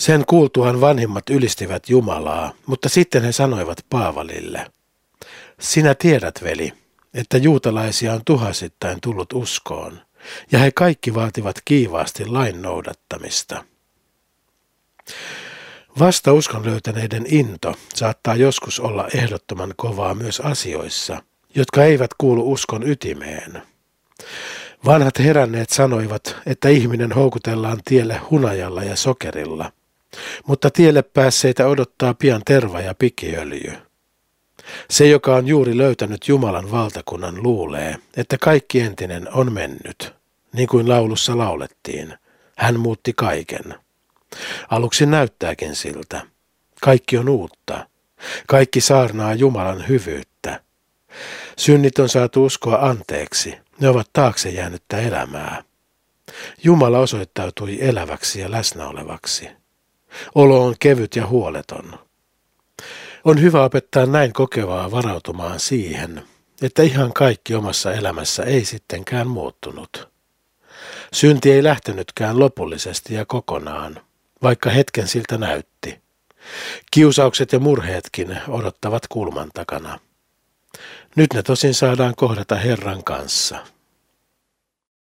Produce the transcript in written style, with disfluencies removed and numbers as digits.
Sen kuultuaan vanhimmat ylistivät Jumalaa, mutta sitten he sanoivat Paavalille: sinä tiedät, veli, että juutalaisia on tuhansittain tullut uskoon, ja he kaikki vaativat kiivaasti lain noudattamista. Vasta uskon löytäneiden into saattaa joskus olla ehdottoman kovaa myös asioissa, jotka eivät kuulu uskon ytimeen. Vanhat heränneet sanoivat, että ihminen houkutellaan tielle hunajalla ja sokerilla, mutta tielle päässeitä odottaa pian terva ja pikiöljy. Se, joka on juuri löytänyt Jumalan valtakunnan, luulee, että kaikki entinen on mennyt, niin kuin laulussa laulettiin. Hän muutti kaiken. Aluksi näyttääkin siltä. Kaikki on uutta. Kaikki saarnaa Jumalan hyvyyttä. Synnit on saatu uskoa anteeksi. Ne ovat taakse jäänyttä elämää. Jumala osoittautui eläväksi ja läsnäolevaksi. Olo on kevyt ja huoleton. On hyvä opettaa näin kokevaa varautumaan siihen, että ihan kaikki omassa elämässä ei sittenkään muuttunut. Synti ei lähtenytkään lopullisesti ja kokonaan, vaikka hetken siltä näytti. Kiusaukset ja murheetkin odottavat kulman takana. Nyt ne tosin saadaan kohdata Herran kanssa.